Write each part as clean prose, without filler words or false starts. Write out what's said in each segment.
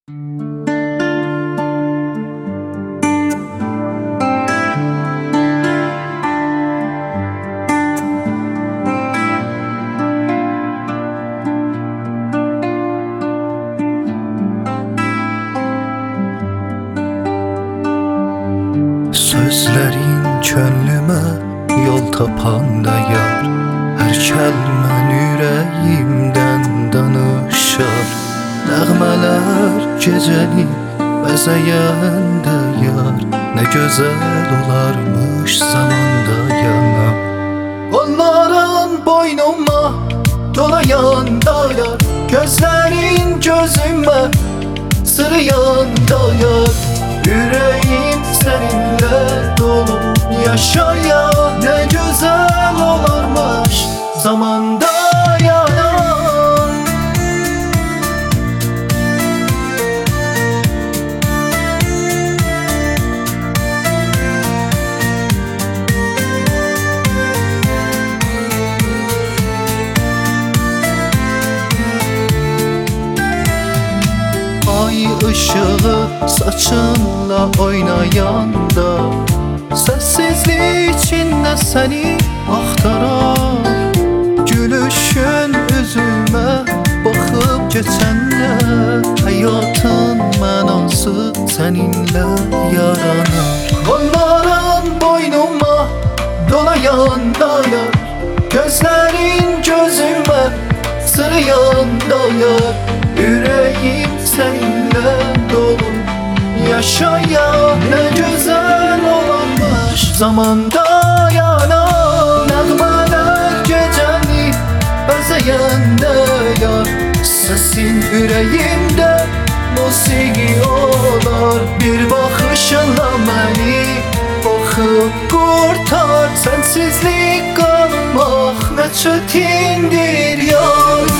Sözlerin könlüme yol tapanda yar, her kəlmən ürəyimdən danışar. Nəğmələr gecəni bəzəyəndə yar, nə gözəl olarmış zamanda yana. Onların boynuma dolayanda yar, gözlərin gözümə sırıyanda yar. Yüreğim seninle dolu, yaşaya ne güzel olarmış zamanda yanan. Ay ışığı saçınla oynayanda, sessizlik içinde seni axtarar. Gülüşün üzüme bakıp geçende, hayatın mənası seninle yaranar. Onların boynuma dolayanda yar, gözlerin gözüme sırıyanda yar. Yüreğim seninle dolu, yaşaya ne güzel olanmış zamanda yanan. Nəğmələr gecəni bəzəyəndə yar, sesin ürəyimdə musiqi olar. Bir baxışınla məni baxıb qurtar, sensizlik qalmaq nə çətindir yar.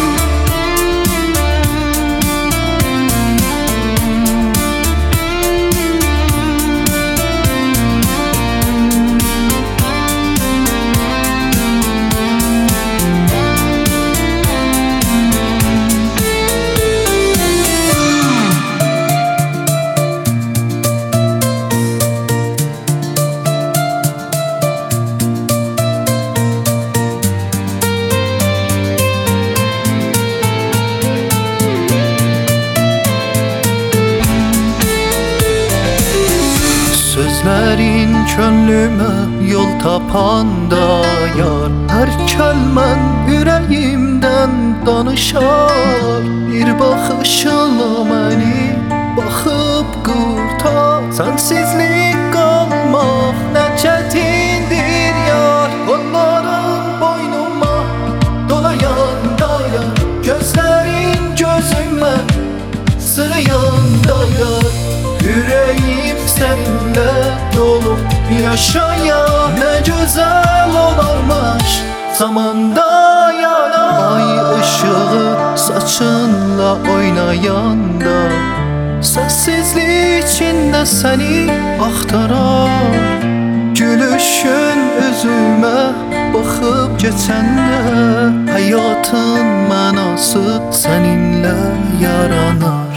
Sözlerin könlüme yol tapanda yar, her kəlmən ürəyimdən danışar. Bir baxışınla məni baxıb qurtar, sensizlik qalmaq nə çətindir yar. Onların boynuma dolayanda yar, gözlərin gözümə sırıyanda yar. Yüreğim seninle dolu, yaşaya ne güzel olarmış zamanda yanan. Ay ışığı saçınla oynayanda, sessizlik içinde seni axtarar. Gülüşün üzüme bakıp geçende, hayatın mənası seninle yaranar.